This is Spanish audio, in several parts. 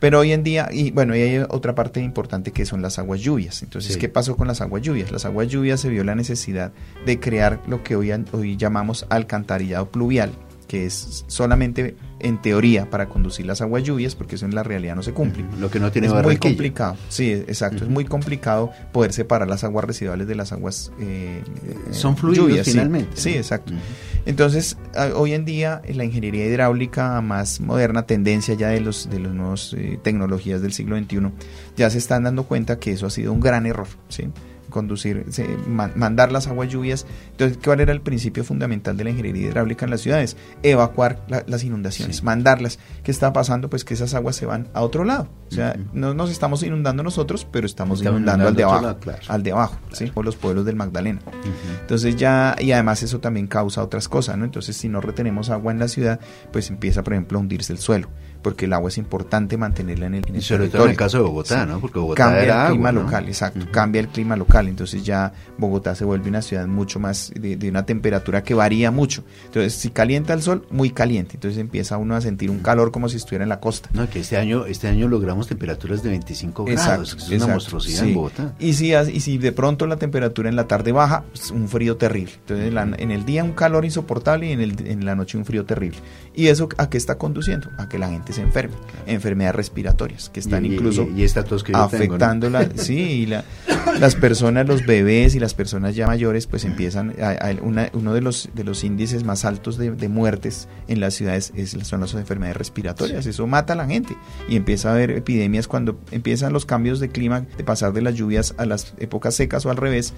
Pero hoy en día, y bueno, y hay otra parte importante que son las aguas lluvias. Entonces, ¿qué pasó con las aguas lluvias? Las aguas lluvias se vio la necesidad de crear lo que hoy llamamos alcantarillado pluvial, que es solamente en teoría para conducir las aguas lluvias, porque eso en la realidad no se cumple. Lo que no tiene es Barranquilla. muy complicado, sí, exacto, es muy complicado poder separar las aguas residuales de las aguas son fluidos lluvias, finalmente. Sí, exacto. Entonces, hoy en día la ingeniería hidráulica más moderna, tendencia ya de los nuevos tecnologías del siglo XXI, ya se están dando cuenta que eso ha sido un gran error, ¿sí? Mandar las aguas lluvias. Entonces, ¿cuál era el principio fundamental de la ingeniería hidráulica en las ciudades? Evacuar las inundaciones, mandarlas. ¿Qué está pasando? Pues que esas aguas se van a otro lado. O sea, no nos estamos inundando nosotros, pero estamos inundando al de abajo, lado, claro. Al de abajo, claro. ¿Sí? O los pueblos del Magdalena. Entonces ya, y además eso también causa otras cosas, ¿no? Entonces, si no retenemos agua en la ciudad, pues empieza, por ejemplo, a hundirse el suelo, porque el agua es importante mantenerla en el y sobre todo en el caso de Bogotá, ¿no? Porque Bogotá cambia era el clima agua, local, ¿no? exacto, cambia el clima local, entonces ya Bogotá se vuelve una ciudad mucho más de una temperatura que varía mucho. Entonces, si calienta el sol, muy caliente, entonces empieza uno a sentir un calor como si estuviera en la costa. No, que este año logramos temperaturas de 25 grados, que es una monstruosidad en Bogotá. Y si de pronto la temperatura en la tarde baja, pues un frío terrible. Entonces, en el día un calor insoportable y en la noche un frío terrible. ¿Y eso a qué está conduciendo? A que la gente se enferme. Claro. Enfermedades respiratorias que están incluso y esta tos que afectando tengo, ¿no? Sí, y las personas, los bebés y las personas ya mayores pues empiezan uno de los índices más altos de muertes en las ciudades son las enfermedades respiratorias. Sí. Eso mata a la gente y empieza a haber epidemias cuando empiezan los cambios de clima, de pasar de las lluvias a las épocas secas o al revés,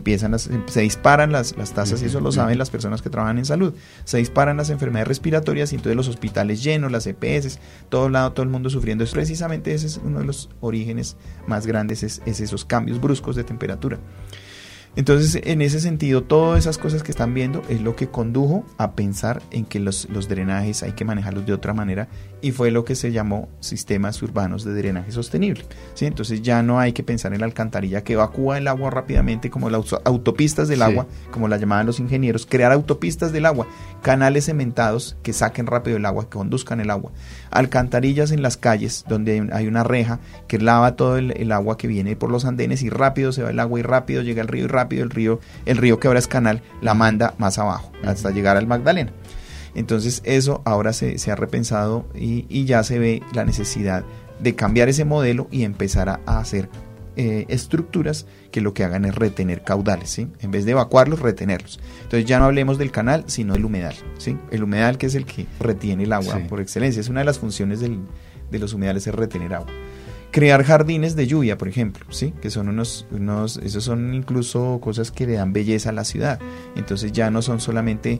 se disparan las tasas, y eso lo saben las personas que trabajan en salud, se disparan las enfermedades respiratorias y entonces los hospitales llenos, las EPS, todo el mundo sufriendo. Precisamente ese es uno de los orígenes más grandes, es esos cambios bruscos de temperatura. Entonces, en ese sentido, todas esas cosas que están viendo es lo que condujo a pensar en que los drenajes hay que manejarlos de otra manera, y fue lo que se llamó sistemas urbanos de drenaje sostenible, ¿sí? Entonces ya no hay que pensar en la alcantarilla que evacúa el agua rápidamente, como las autopistas del agua, como la llamaban los ingenieros, crear autopistas del agua, canales cementados que saquen rápido el agua, que conduzcan el agua, alcantarillas en las calles donde hay una reja que lava todo el agua que viene por los andenes, y rápido se va el agua y rápido llega el río, y rápido el río que ahora es canal la manda más abajo hasta llegar al Magdalena. Entonces eso ahora se ha repensado y ya se ve la necesidad de cambiar ese modelo y empezar a hacer estructuras que lo que hagan es retener caudales, ¿sí? En vez de evacuarlos, retenerlos. Entonces ya no hablemos del canal, sino del humedal, ¿sí? El humedal, que es el que retiene el agua por excelencia. Es una de las funciones de los humedales, es retener agua. Crear jardines de lluvia, por ejemplo, ¿sí? Que son esos son incluso cosas que le dan belleza a la ciudad. Entonces ya no son solamente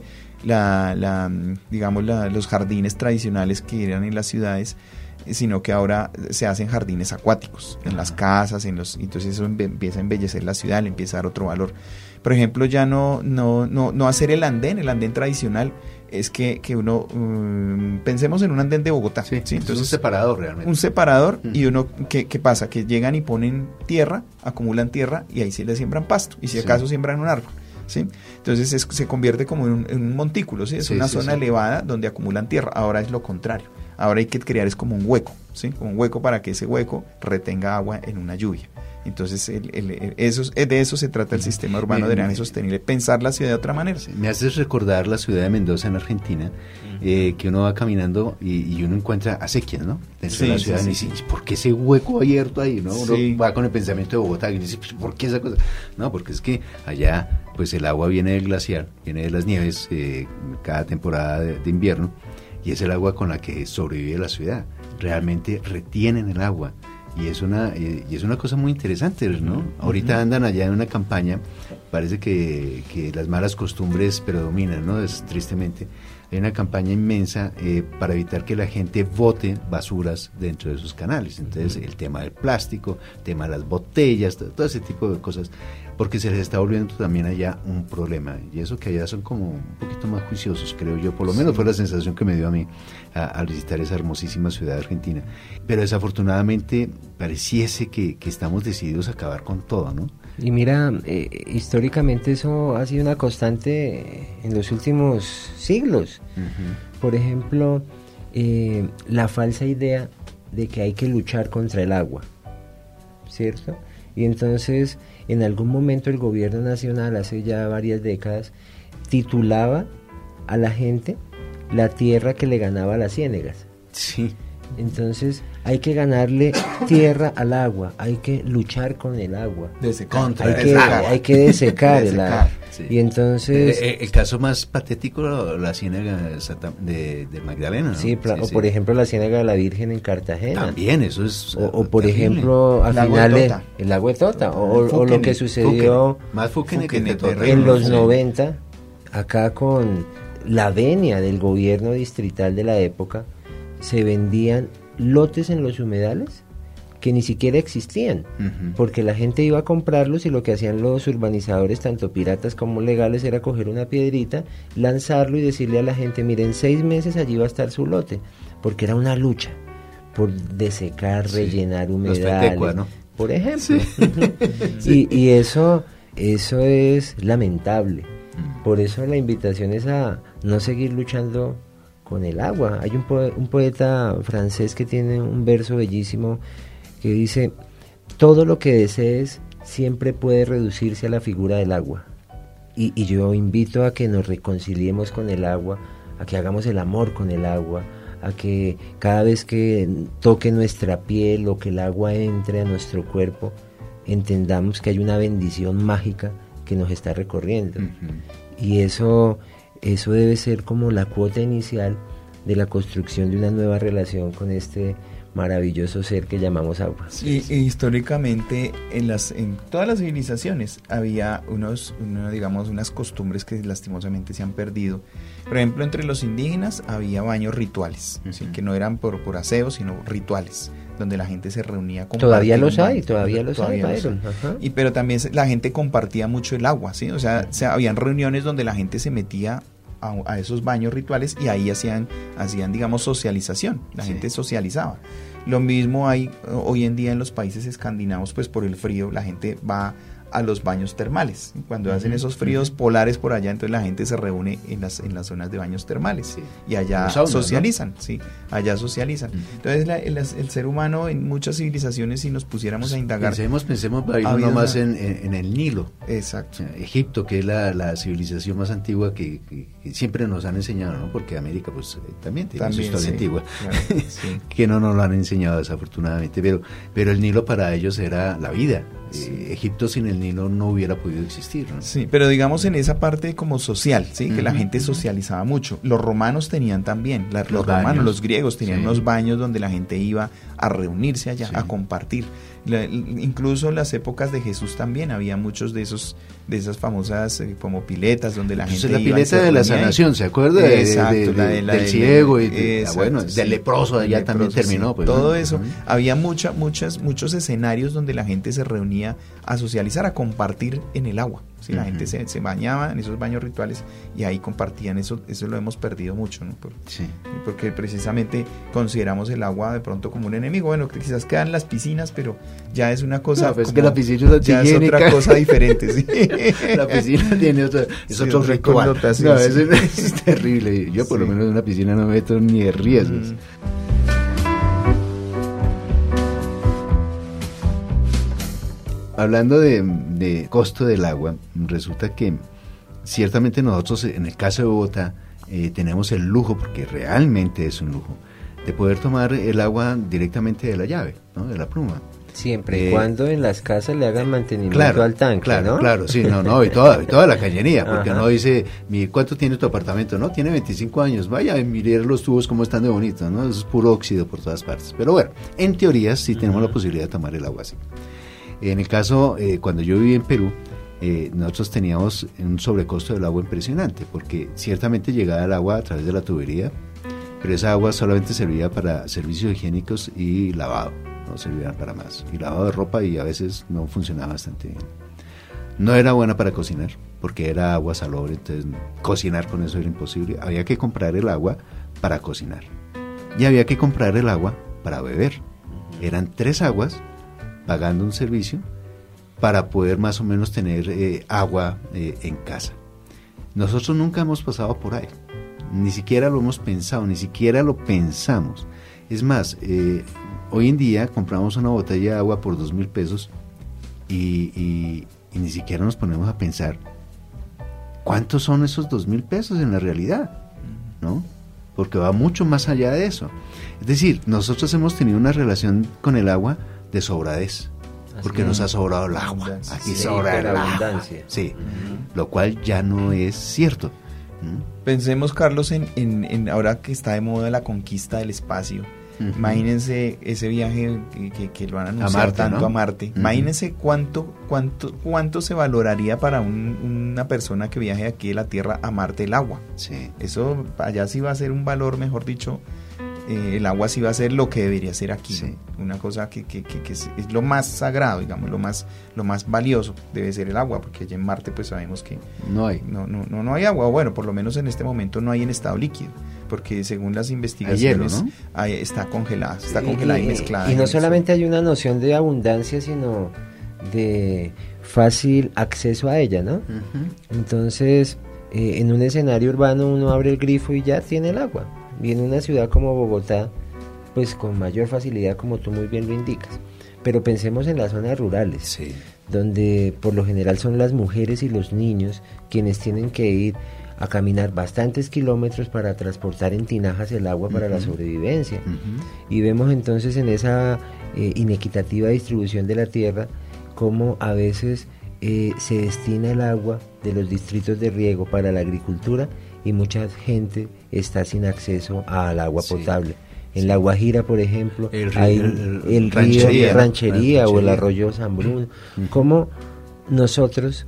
los jardines tradicionales que eran en las ciudades, sino que ahora se hacen jardines acuáticos en las casas, entonces eso empieza a embellecer la ciudad, le empieza a dar otro valor. Por ejemplo, ya no hacer el andén tradicional. Es que uno, pensemos en un andén de Bogotá. Sí, entonces es un separador realmente. Un separador, y uno, ¿qué pasa? Que llegan y ponen tierra, acumulan tierra, y ahí sí le siembran pasto, y si acaso siembran un árbol, ¿sí? Entonces se convierte como en un montículo, ¿sí? Es una zona elevada donde acumulan tierra. Ahora es lo contrario. Ahora hay que crear es como un hueco, ¿sí? Como un hueco para que ese hueco retenga agua en una lluvia. Entonces, de eso se trata el sistema urbano de drenaje sostenible, pensar la ciudad de otra manera. Me haces recordar la ciudad de Mendoza en Argentina, que uno va caminando y uno encuentra acequias, ¿no? Dentro de la ciudad, y dice, ¿por qué ese hueco abierto ahí? ¿No? Uno va con el pensamiento de Bogotá y dice, ¿por qué esa cosa? No, porque es que allá, pues el agua viene del glaciar, viene de las nieves, cada temporada de invierno, y es el agua con la que sobrevive la ciudad. Realmente retienen el agua. Y es una cosa muy interesante, ¿no? Ahorita andan allá en una campaña, parece que las malas costumbres predominan, ¿no? Tristemente. Hay una campaña inmensa para evitar que la gente bote basuras dentro de sus canales. Entonces, el tema del plástico, el tema de las botellas, todo ese tipo de cosas, porque se les está volviendo también allá un problema. Y eso que allá son como un poquito más juiciosos, creo yo. Por lo menos fue la sensación que me dio a mí al visitar esa hermosísima ciudad argentina. Pero desafortunadamente pareciese que estamos decididos a acabar con todo, ¿no? Y mira, históricamente eso ha sido una constante en los últimos siglos. Por ejemplo, la falsa idea de que hay que luchar contra el agua, ¿cierto? Y entonces, en algún momento el gobierno nacional, hace ya varias décadas, titulaba a la gente la tierra que le ganaba a las ciénegas. Sí. Entonces, hay que ganarle tierra al agua, hay que luchar con el agua. Hay que desecar el agua. Sí. Y entonces... el caso más patético, la ciénaga de Magdalena, ¿no? Sí, o por ejemplo la ciénaga de la Virgen en Cartagena. También, eso es o por ejemplo, al final el lago de Tota, o lo que sucedió en los 90, acá con la venia del gobierno distrital de la época, se vendían lotes en los humedales que ni siquiera existían, porque la gente iba a comprarlos y lo que hacían los urbanizadores, tanto piratas como legales, era coger una piedrita, lanzarlo y decirle a la gente, miren, en 6 meses allí va a estar su lote, porque era una lucha por desecar, rellenar humedales, ¿no? Por ejemplo. Sí. Y eso es lamentable. Por eso la invitación es a no seguir luchando con el agua. Hay un poeta francés que tiene un verso bellísimo que dice: todo lo que desees siempre puede reducirse a la figura del agua. Y yo invito a que nos reconciliemos con el agua, a que hagamos el amor con el agua, a que cada vez que toque nuestra piel o que el agua entre a nuestro cuerpo, entendamos que hay una bendición mágica que nos está recorriendo. Y eso debe ser como la cuota inicial de la construcción de una nueva relación con este maravilloso ser que llamamos agua. Sí, y históricamente en todas las civilizaciones había unas costumbres que lastimosamente se han perdido. Por ejemplo, entre los indígenas había baños rituales, ¿sí? Que no eran por aseo, sino rituales, donde la gente se reunía. Todavía los hay, Byron. Pero también la gente compartía mucho el agua, ¿sí? O sea, habían reuniones donde la gente se metía a esos baños rituales y ahí hacían digamos socialización, la gente socializaba. Lo mismo hay hoy en día en los países escandinavos, pues por el frío la gente va a los baños termales. Cuando hacen esos fríos polares por allá, entonces la gente se reúne en las zonas de baños termales y allá socializan, ¿no? Sí, allá socializan. Entonces el ser humano en muchas civilizaciones, si nos pusiéramos a indagar, pensemos nomás en el Nilo. Exacto. Egipto, que es la civilización más antigua que siempre nos han enseñado, ¿no? Porque América pues también tiene su historia antigua, claro, que no nos lo han enseñado desafortunadamente, pero el Nilo para ellos era la vida. Egipto sin el Nilo no hubiera podido existir, ¿no? Sí, pero digamos en esa parte como social, ¿sí? Que la gente socializaba mucho. Los romanos tenían también, los griegos tenían unos baños donde la gente iba a reunirse allá, a compartir. Incluso en las épocas de Jesús también había muchos de esas famosas como piletas donde la gente la iba pileta de la sanación, ¿se acuerda? Del ciego y del leproso allá también terminó. Sí, pues, todo eso, había muchos escenarios donde la gente se reunía a socializar, a compartir en el agua. ¿Sí? La gente se bañaba en esos baños rituales y ahí compartían. Eso lo hemos perdido mucho, ¿no? Porque precisamente consideramos el agua de pronto como un enemigo. Bueno, que quizás quedan las piscinas, pero ya es una cosa. No, pues que la piscina es otra cosa diferente. ¿Sí? La piscina tiene otro ritual. No, es terrible. Yo por lo menos en una piscina no me meto ni de riesgos. Hablando de costo del agua, resulta que ciertamente nosotros en el caso de Bogotá tenemos el lujo, porque realmente es un lujo, de poder tomar el agua directamente de la llave, ¿no? De la pluma. Siempre y cuando en las casas le hagan mantenimiento al tanque, ¿no? Claro, sí, y toda la cañería, porque no dice, ¿cuánto tiene tu apartamento? No, tiene 25 años, vaya, mire los tubos cómo están de bonitos, ¿no? Eso es puro óxido por todas partes. Pero bueno, en teoría sí tenemos la posibilidad de tomar el agua así. En el caso, cuando yo viví en Perú, nosotros teníamos un sobrecosto del agua impresionante, porque ciertamente llegaba el agua a través de la tubería, pero esa agua solamente servía para servicios higiénicos y lavado, no servía para más, y lavado de ropa, y a veces no funcionaba bastante bien. No era buena para cocinar, porque era agua salobre, entonces cocinar con eso era imposible. Había que comprar el agua para cocinar, y había que comprar el agua para beber. Eran 3 aguas, pagando un servicio para poder más o menos tener agua en casa. Nosotros nunca hemos pasado por ahí, ni siquiera lo hemos pensado, ni siquiera lo pensamos. Es más, hoy en día compramos una botella de agua por 2.000 pesos y ni siquiera nos ponemos a pensar cuántos son esos 2.000 pesos en la realidad, ¿no? Porque va mucho más allá de eso. Es decir, nosotros hemos tenido una relación con el agua de sobradez, porque nos ha sobrado el agua. Aquí sobra el agua. Sí, lo cual ya no es cierto. Pensemos, Carlos, en ahora que está de moda la conquista del espacio. Imagínense ese viaje que lo van a anunciar tanto, ¿no? A Marte. Imagínense cuánto se valoraría para una persona que viaje aquí de la Tierra a Marte el agua. Sí. Eso allá sí va a ser un valor, mejor dicho, el agua sí va a ser lo que debería ser aquí. Sí. Una cosa que es lo más sagrado, digamos, lo más valioso debe ser el agua, porque allá en Marte pues sabemos que no hay agua. Bueno, por lo menos en este momento no hay en estado líquido, porque según las investigaciones hielo, ¿no? Está congelada y mezclada. Y no solamente hay una noción de abundancia, sino de fácil acceso a ella, ¿no? Entonces, en un escenario urbano uno abre el grifo y ya tiene el agua. Y en una ciudad como Bogotá, pues con mayor facilidad, como tú muy bien lo indicas. Pero pensemos en las zonas rurales, sí, donde por lo general son las mujeres y los niños quienes tienen que ir a caminar bastantes kilómetros para transportar en tinajas el agua para la sobrevivencia. Y vemos entonces en esa inequitativa distribución de la tierra cómo a veces se destina el agua de los distritos de riego para la agricultura y mucha gente está sin acceso al agua potable. En La Guajira, por ejemplo, hay el río Ranchería o el arroyo San Bruno. ¿Cómo nosotros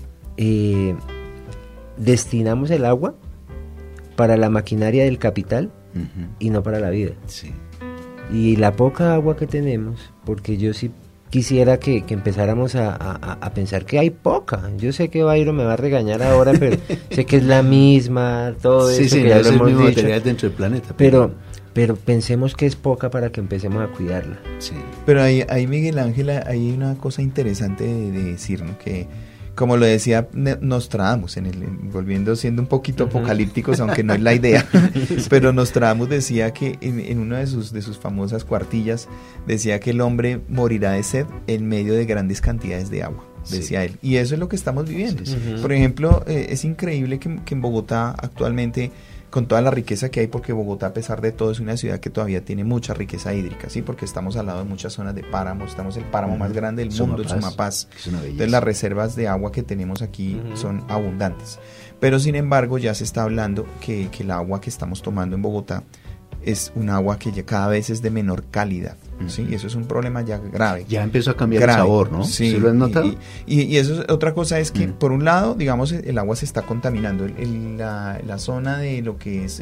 destinamos el agua para la maquinaria del capital y no para la vida? Sí. Y la poca agua que tenemos, porque yo sí quisiera que empezáramos a pensar que hay poca. Yo sé que Bayro me va a regañar ahora, pero sé que es la misma, todo eso que ya lo hemos dicho. Material dentro del planeta. Pero pensemos que es poca para que empecemos a cuidarla. Sí. Pero ahí Miguel Ángel, hay una cosa interesante de decir, ¿no? Que como lo decía Nostradamus, volviendo siendo un poquito apocalípticos, aunque no es la idea, pero Nostradamus decía que en una de sus famosas cuartillas, decía que el hombre morirá de sed en medio de grandes cantidades de agua, decía él. Y eso es lo que estamos viviendo. Por ejemplo, es increíble que en Bogotá actualmente, con toda la riqueza que hay, porque Bogotá, a pesar de todo, es una ciudad que todavía tiene mucha riqueza hídrica, ¿sí? Porque estamos al lado de muchas zonas de páramos, estamos el páramo más grande del mundo, el Sumapaz. Entonces las reservas de agua que tenemos aquí son abundantes. Pero sin embargo ya se está hablando que el agua que estamos tomando en Bogotá es un agua que ya cada vez es de menor calidad, ¿sí? Y eso es un problema ya grave. Ya empezó a cambiar el sabor, ¿no? Sí. ¿Sí lo has notado? Y eso es otra cosa, es que por un lado, digamos, el agua se está contaminando. La zona de lo que es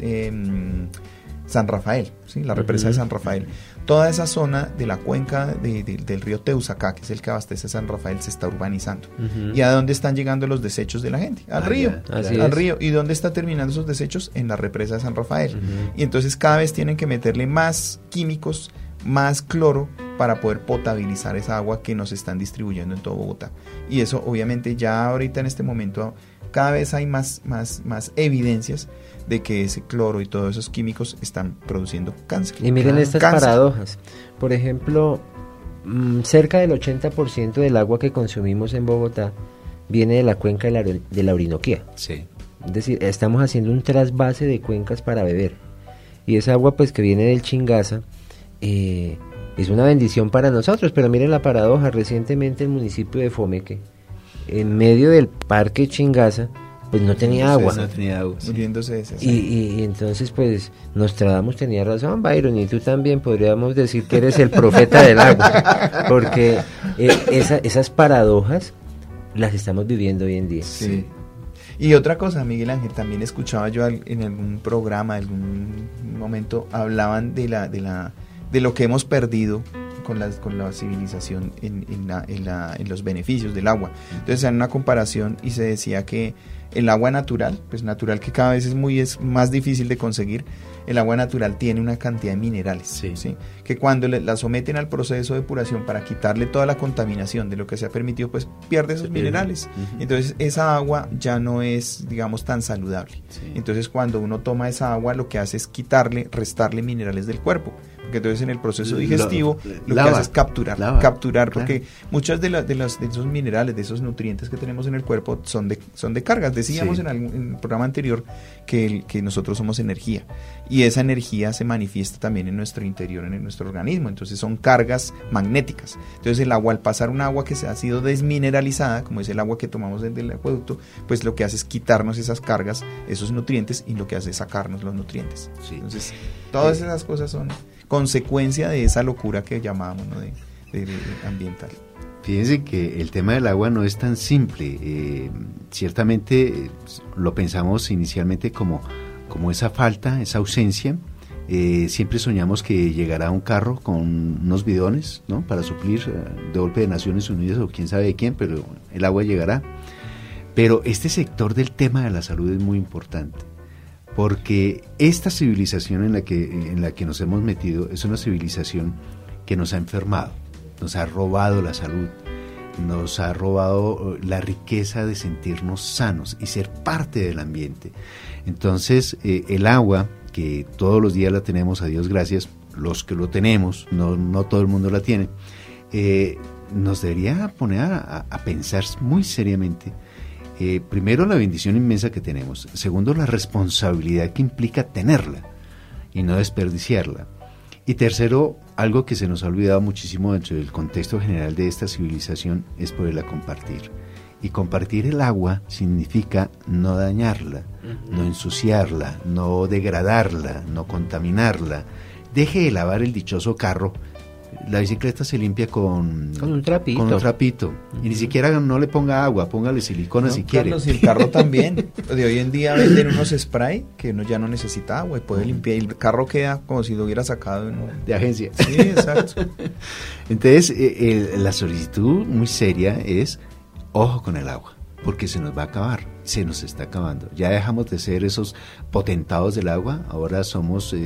San Rafael, ¿sí? La represa de San Rafael. Toda esa zona de la cuenca del río Teusacá, que es el que abastece a San Rafael, se está urbanizando. ¿Y a dónde están llegando los desechos de la gente? Al río. Al río. ¿Y dónde está terminando esos desechos? En la represa de San Rafael. Y entonces cada vez tienen que meterle más químicos, más cloro, para poder potabilizar esa agua que nos están distribuyendo en todo Bogotá. Y eso obviamente ya ahorita en este momento cada vez hay más evidencias de que ese cloro y todos esos químicos están produciendo cáncer. Y miren estas paradojas. Por ejemplo, cerca del 80% del agua que consumimos en Bogotá viene de la cuenca de la Orinoquía. Sí. Es decir, estamos haciendo un trasvase de cuencas para beber. Y esa agua pues que viene del Chingaza es una bendición para nosotros. Pero miren la paradoja. Recientemente el municipio de Fomeque, en medio del parque Chingaza, pues no tenía agua. No tenía agua, sí. Muriéndose de esa. Y entonces pues Nostradamus tenía razón, Byron, y tú también podríamos decir que eres el profeta del agua, porque esas paradojas las estamos viviendo hoy en día. Sí. Y otra cosa, Miguel Ángel, también escuchaba yo en algún programa, algún momento, hablaban de lo que hemos perdido con la civilización en los beneficios del agua. Entonces en una comparación y se decía que el agua natural, pues natural que cada vez es más difícil de conseguir, el agua natural tiene una cantidad de minerales, ¿sí? Que cuando la someten al proceso de depuración para quitarle toda la contaminación de lo que se ha permitido, pues pierde esos minerales. Entonces esa agua ya no es, digamos, tan saludable. Entonces cuando uno toma esa agua, lo que hace es restarle minerales del cuerpo, porque entonces en el proceso digestivo lo que hace es capturar, porque muchas de esos minerales, de esos nutrientes que tenemos en el cuerpo son de cargas. Decíamos en el programa anterior que nosotros somos energía, y esa energía se manifiesta también en nuestro interior, en nuestro organismo, entonces son cargas magnéticas. Entonces el agua, al pasar un agua que se ha sido desmineralizada, como es el agua que tomamos del acueducto, pues lo que hace es quitarnos esas cargas, esos nutrientes, y lo que hace es sacarnos los nutrientes. Entonces todas esas cosas son consecuencia de esa locura que llamábamos, ¿no?, de ambiental. Fíjense que el tema del agua no es tan simple. Ciertamente lo pensamos inicialmente como esa falta, esa ausencia. Siempre soñamos que llegará un carro con unos bidones, ¿no?, para suplir de golpe de Naciones Unidas o quién sabe de quién, pero el agua llegará. Pero este sector del tema de la salud es muy importante, porque esta civilización en la que nos hemos metido es una civilización que nos ha enfermado, nos ha robado la salud, nos ha robado la riqueza de sentirnos sanos y ser parte del ambiente. Entonces, el agua, que todos los días la tenemos, a Dios gracias, los que lo tenemos, no todo el mundo la tiene, nos debería poner a pensar muy seriamente, primero, la bendición inmensa que tenemos, segundo, la responsabilidad que implica tenerla y no desperdiciarla, y tercero, algo que se nos ha olvidado muchísimo dentro del contexto general de esta civilización, es poderla compartir. Y compartir el agua significa no dañarla, no ensuciarla, no degradarla, no contaminarla. Deje de lavar el dichoso carro. La bicicleta se limpia con un trapito. Y ni siquiera no le ponga agua, póngale silicona si quiere. Carlos, y el carro también. De hoy en día venden unos spray que uno ya no necesita agua y puede limpiar. Y el carro queda como si lo hubiera sacado de agencia. Sí, exacto. Entonces, la solicitud muy seria es: ojo con el agua, porque se nos va a acabar, se nos está acabando. Ya dejamos de ser esos potentados del agua, ahora somos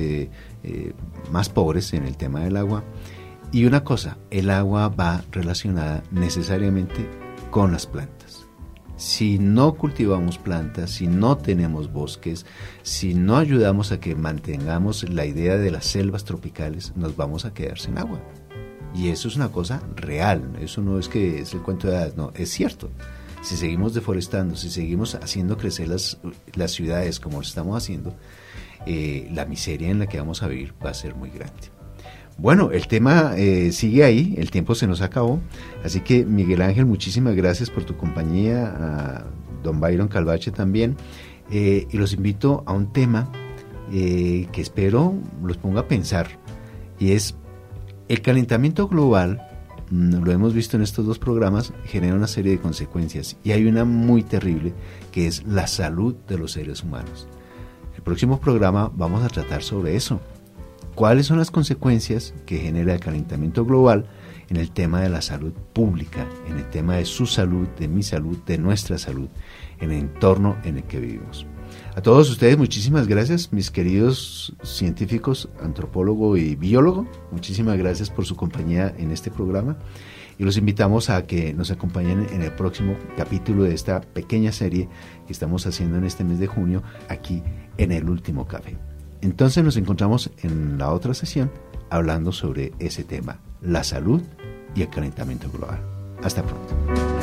más pobres en el tema del agua. Y una cosa, el agua va relacionada necesariamente con las plantas. Si no cultivamos plantas, si no tenemos bosques, si no ayudamos a que mantengamos la idea de las selvas tropicales, nos vamos a quedar sin agua. Y eso es una cosa real, eso no es que es el cuento de hadas, no, es cierto. Si seguimos deforestando, si seguimos haciendo crecer las ciudades como lo estamos haciendo, la miseria en la que vamos a vivir va a ser muy grande. Bueno, el tema sigue ahí, el tiempo se nos acabó, así que Miguel Ángel, muchísimas gracias por tu compañía, a don Byron Calvache también, y los invito a un tema que espero los ponga a pensar, y es el calentamiento global. Lo hemos visto en estos dos programas, genera una serie de consecuencias, y hay una muy terrible, que es la salud de los seres humanos. El próximo programa vamos a tratar sobre eso. ¿Cuáles son las consecuencias que genera el calentamiento global en el tema de la salud pública, en el tema de su salud, de mi salud, de nuestra salud, en el entorno en el que vivimos? A todos ustedes, muchísimas gracias, mis queridos científicos, antropólogo y biólogo. Muchísimas gracias por su compañía en este programa, y los invitamos a que nos acompañen en el próximo capítulo de esta pequeña serie que estamos haciendo en este mes de junio, aquí en El Último Café. Entonces nos encontramos en la otra sesión hablando sobre ese tema, la salud y el calentamiento global. Hasta pronto.